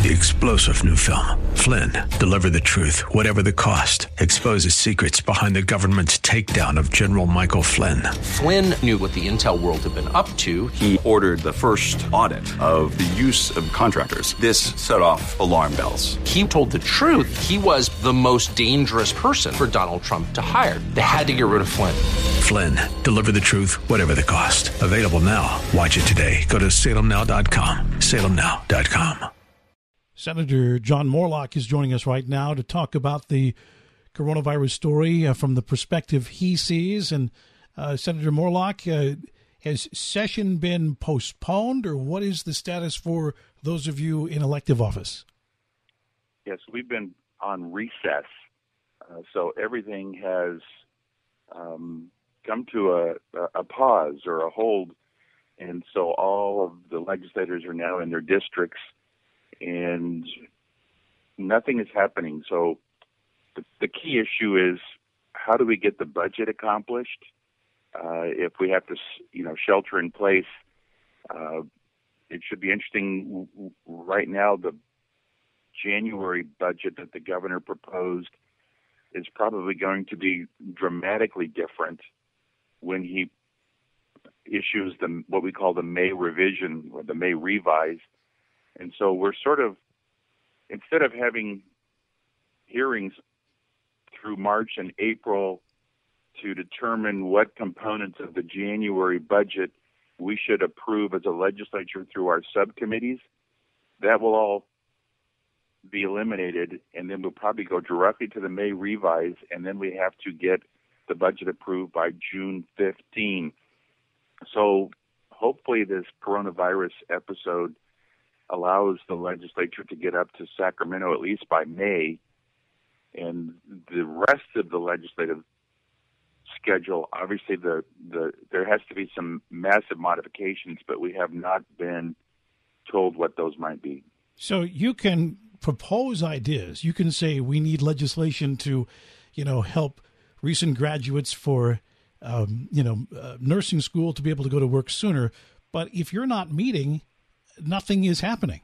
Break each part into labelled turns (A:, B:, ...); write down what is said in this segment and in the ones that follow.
A: The explosive new film, Flynn, deliver the truth, whatever the cost, exposes secrets behind the government's takedown of General Michael Flynn.
B: Flynn knew what the intel world had been up to.
C: He ordered the first audit of the use of contractors. This set off alarm bells.
B: He told the truth. He was the most dangerous person for Donald Trump to hire. They had to get rid of Flynn.
A: Flynn, deliver the truth, whatever the cost. Available now. Watch it today. Go to salemnow.com. salemnow.com.
D: Senator John Moorlach is joining us right now to talk about the coronavirus story from the perspective he sees. And Senator Moorlach, has session been postponed, or what is the status for those of you in elective office?
E: Yes, we've been on recess, so everything has come to a pause or a hold, and so all of the legislators are now in their districts, and nothing is happening. So the key issue is, how do we get the budget accomplished? If we have to, shelter in place, it should be interesting. Right now, the January budget that the governor proposed is probably going to be dramatically different when he issues what we call the May revision or the May revise. And so we're sort of, instead of having hearings through March and April to determine what components of the January budget we should approve as a legislature through our subcommittees, that will all be eliminated, and then we'll probably go directly to the May revise, and then we have to get the budget approved by June 15. So hopefully this coronavirus episode allows the legislature to get up to Sacramento at least by May, and the rest of the legislative schedule, obviously there has to be some massive modifications, but we have not been told what those might be.
D: So you can propose ideas. You can say we need legislation to, help recent graduates for, nursing school to be able to go to work sooner. But if you're not meeting, nothing is happening.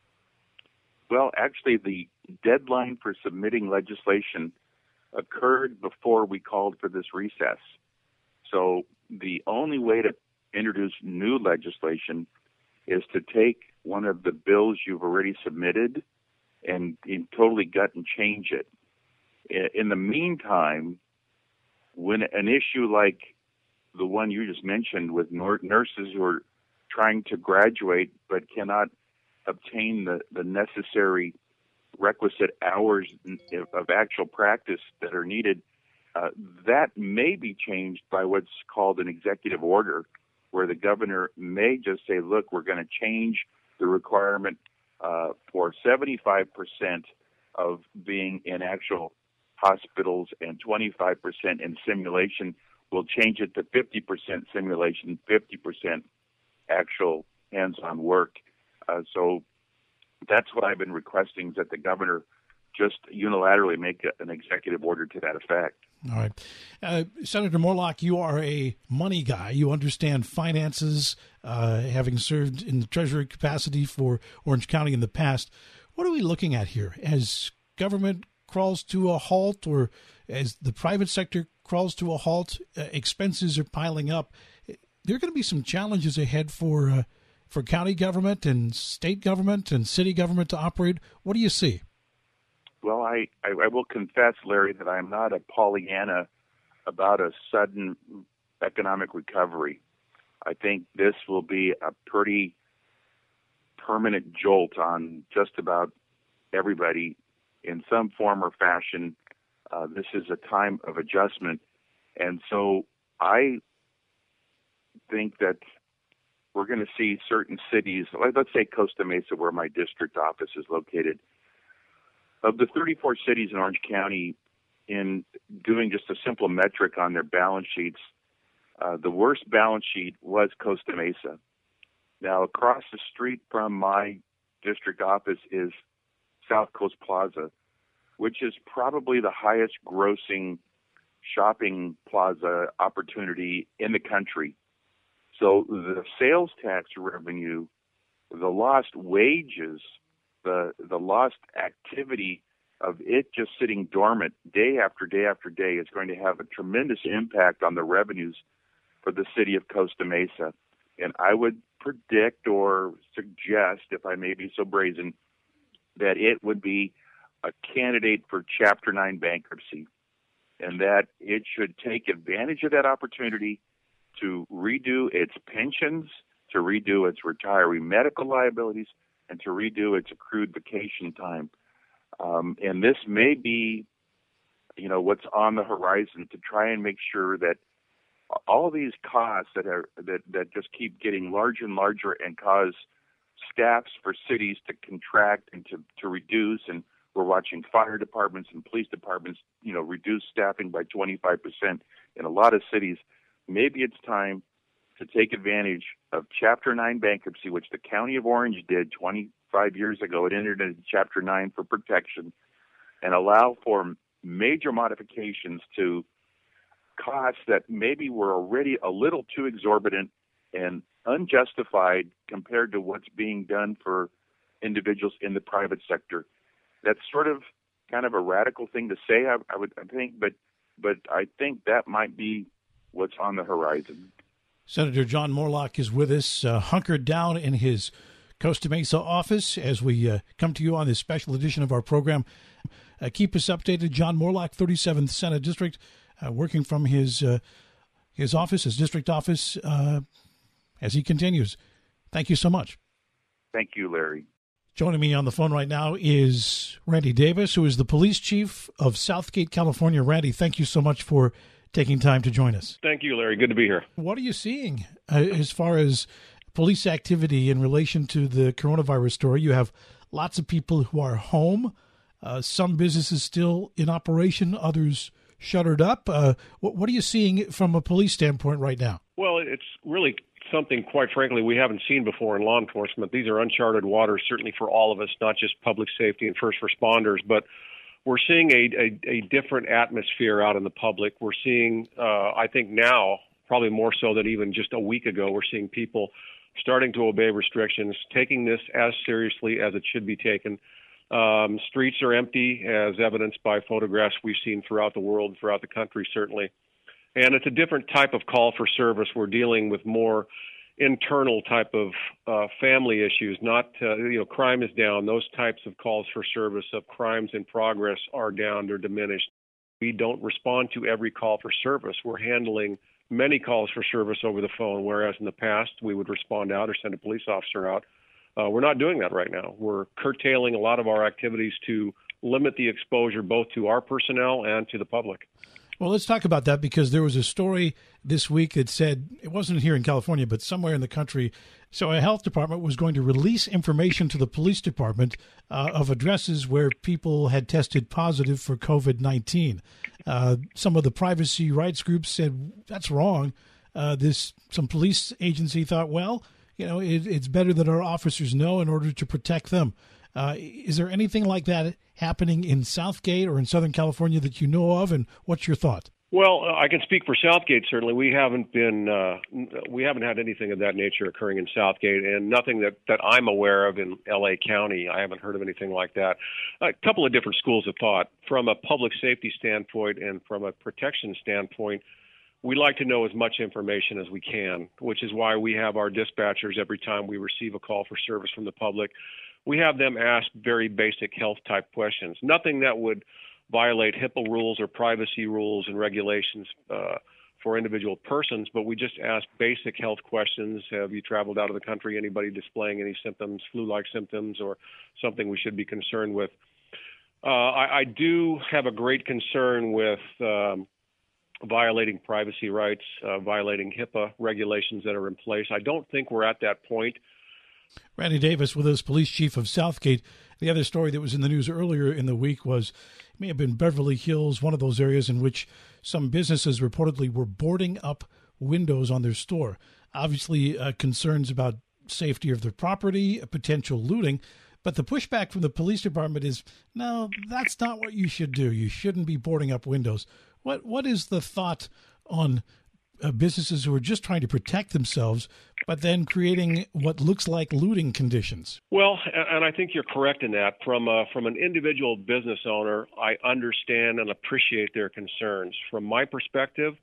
E: Well, actually, the deadline for submitting legislation occurred before we called for this recess. So the only way to introduce new legislation is to take one of the bills you've already submitted and totally gut and change it. In the meantime, when an issue like the one you just mentioned with nurses who are trying to graduate but cannot obtain the necessary requisite hours of actual practice that are needed, that may be changed by what's called an executive order, where the governor may just say, look, we're going to change the requirement for 75% of being in actual hospitals and 25% in simulation. We'll change it to 50% simulation, 50% actual hands-on work. So that's what I've been requesting, is that the governor just unilaterally make an executive order to that effect.
D: All right. Senator Moorlach, you are a money guy. You understand finances, having served in the Treasury capacity for Orange County in the past. What are we looking at here? As government crawls to a halt, or as the private sector crawls to a halt, expenses are piling up. There are going to be some challenges ahead for county government and state government and city government to operate. What do you see?
E: Well, I will confess, Larry, that I'm not a Pollyanna about a sudden economic recovery. I think this will be a pretty permanent jolt on just about everybody in some form or fashion. This is a time of adjustment. And so I think that we're going to see certain cities, let's say Costa Mesa, where my district office is located. Of the 34 cities in Orange County, in doing just a simple metric on their balance sheets, the worst balance sheet was Costa Mesa. Now, across the street from my district office is South Coast Plaza, which is probably the highest grossing shopping plaza opportunity in the country. So the sales tax revenue, the lost wages the lost activity of it just sitting dormant day after day after day is going to have a tremendous impact on the revenues for the city of Costa Mesa. And I would predict or suggest, if I may be so brazen, that it would be a candidate for Chapter 9 bankruptcy, and that it should take advantage of that opportunity to redo its pensions, to redo its retiree medical liabilities, and to redo its accrued vacation time. And this may be, what's on the horizon to try and make sure that all these costs that just keep getting larger and larger and cause staffs for cities to contract and to reduce. And we're watching fire departments and police departments, reduce staffing by 25% in a lot of cities. Maybe it's time to take advantage of Chapter 9 bankruptcy, which the County of Orange did 25 years ago. It entered into Chapter 9 for protection and allow for major modifications to costs that maybe were already a little too exorbitant and unjustified compared to what's being done for individuals in the private sector. That's kind of a radical thing to say, I think, but I think that might be what's on the horizon.
D: Senator John Moorlach is with us, hunkered down in his Costa Mesa office as we come to you on this special edition of our program. Keep us updated. John Moorlach, 37th Senate District, working from his office, his district office, as he continues. Thank you so much.
E: Thank you, Larry.
D: Joining me on the phone right now is Randy Davis, who is the police chief of Southgate, California. Randy, thank you so much for taking time to join us.
F: Thank you, Larry. Good to be here.
D: What are you seeing as far as police activity in relation to the coronavirus story? You have lots of people who are home, some businesses still in operation, others shuttered up. What are you seeing from a police standpoint right now?
F: Well, it's really something, quite frankly, we haven't seen before in law enforcement. These are uncharted waters, certainly for all of us, not just public safety and first responders, but we're seeing a different atmosphere out in the public. We're seeing, I think now, probably more so than even just a week ago, we're seeing people starting to obey restrictions, taking this as seriously as it should be taken. Streets are empty, as evidenced by photographs we've seen throughout the world, throughout the country, certainly. And it's a different type of call for service. We're dealing with more internal type of family issues, not, crime is down. Those types of calls for service of crimes in progress are down, they're diminished. We don't respond to every call for service. We're handling many calls for service over the phone, whereas in the past we would respond out or send a police officer out. We're not doing that right now. We're curtailing a lot of our activities to limit the exposure both to our personnel and to the public.
D: Well, let's talk about that, because there was a story this week that said, it wasn't here in California, but somewhere in the country, so a health department was going to release information to the police department of addresses where people had tested positive for COVID-19. Some of the privacy rights groups said, that's wrong. Some police agency thought, well, it's better that our officers know in order to protect them. Is there anything like that happening in Southgate or in Southern California that you know of, and what's your thought?
F: Well, I can speak for Southgate. Certainly, we haven't had anything of that nature occurring in Southgate, and nothing that I'm aware of in L.A. County. I haven't heard of anything like that. A couple of different schools of thought. From a public safety standpoint and from a protection standpoint, we like to know as much information as we can, which is why we have our dispatchers every time we receive a call for service from the public. We have them ask very basic health-type questions, nothing that would violate HIPAA rules or privacy rules and regulations for individual persons, but we just ask basic health questions. Have you traveled out of the country? Anybody displaying any symptoms, flu-like symptoms, or something we should be concerned with? I do have a great concern with violating privacy rights, violating HIPAA regulations that are in place. I don't think we're at that point.
D: Randy Davis with us, police chief of Southgate. The other story that was in the news earlier in the week was, it may have been Beverly Hills, one of those areas in which some businesses reportedly were boarding up windows on their store. Obviously, concerns about safety of their property, potential looting. But the pushback from the police department is, no, that's not what you should do. You shouldn't be boarding up windows. What is the thought on businesses who are just trying to protect themselves but then creating what looks like looting conditions.
F: Well, and I think you're correct in that. From an individual business owner, I understand and appreciate their concerns. From my perspective,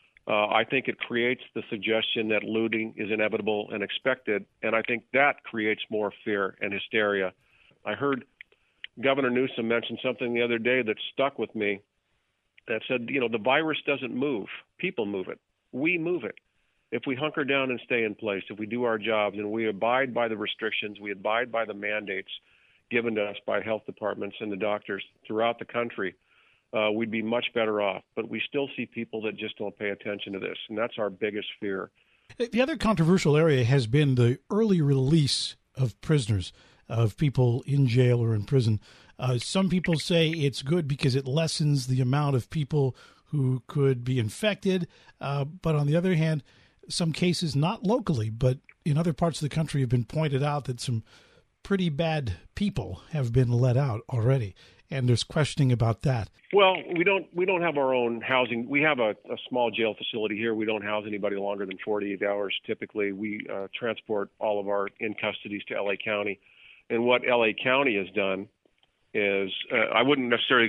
F: I think it creates the suggestion that looting is inevitable and expected, and I think that creates more fear and hysteria. I heard Governor Newsom mention something the other day that stuck with me that said, the virus doesn't move. People move it. We move it. If we hunker down and stay in place, if we do our jobs and we abide by the restrictions, we abide by the mandates given to us by health departments and the doctors throughout the country, we'd be much better off. But we still see people that just don't pay attention to this, and that's our biggest fear.
D: The other controversial area has been the early release of prisoners, of people in jail or in prison. Some people say it's good because it lessens the amount of people who could be infected. But on the other hand, some cases, not locally, but in other parts of the country, have been pointed out that some pretty bad people have been let out already. And there's questioning about that.
F: Well, we don't have our own housing. We have a small jail facility here. We don't house anybody longer than 48 hours. Typically, we transport all of our in-custodies to L.A. County. And what L.A. County has done is I wouldn't necessarily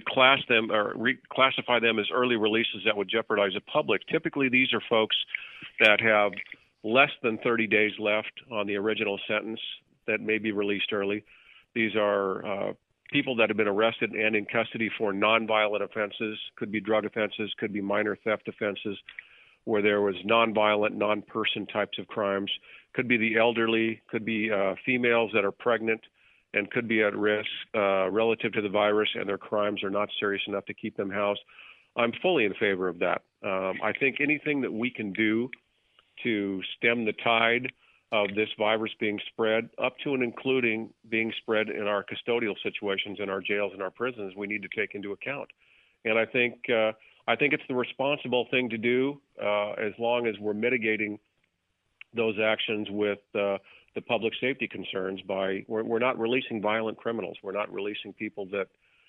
F: classify them as early releases that would jeopardize the public. Typically, these are folks that have less than 30 days left on the original sentence that may be released early. These are people that have been arrested and in custody for nonviolent offenses, could be drug offenses, could be minor theft offenses, where there was nonviolent, non-person types of crimes, could be the elderly, could be females that are pregnant and could be at risk relative to the virus, and their crimes are not serious enough to keep them housed. I'm fully in favor of that. I think anything that we can do to stem the tide of this virus being spread, up to and including being spread in our custodial situations in our jails and our prisons, we need to take into account. And I think it's the responsible thing to do as long as we're mitigating those actions with the public safety concerns. We're not releasing violent criminals. We're not releasing people that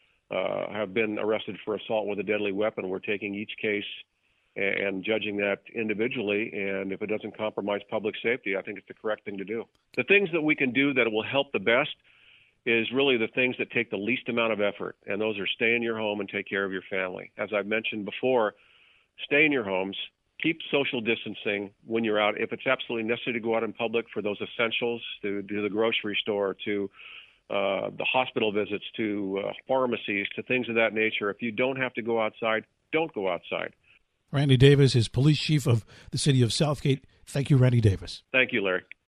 F: have been arrested for assault with a deadly weapon. We're taking each case and judging that individually, and if it doesn't compromise public safety, I think it's the correct thing to do. The things that we can do that will help the best is really the things that take the least amount of effort, and those are stay in your home and take care of your family. As I've mentioned before, stay in your homes, keep social distancing when you're out. If it's absolutely necessary to go out in public for those essentials, to do the grocery store, to the hospital visits, to pharmacies, to things of that nature, if you don't have to go outside, don't go outside.
D: Randy Davis is police chief of the city of Southgate. Thank you, Randy Davis.
F: Thank you, Larry.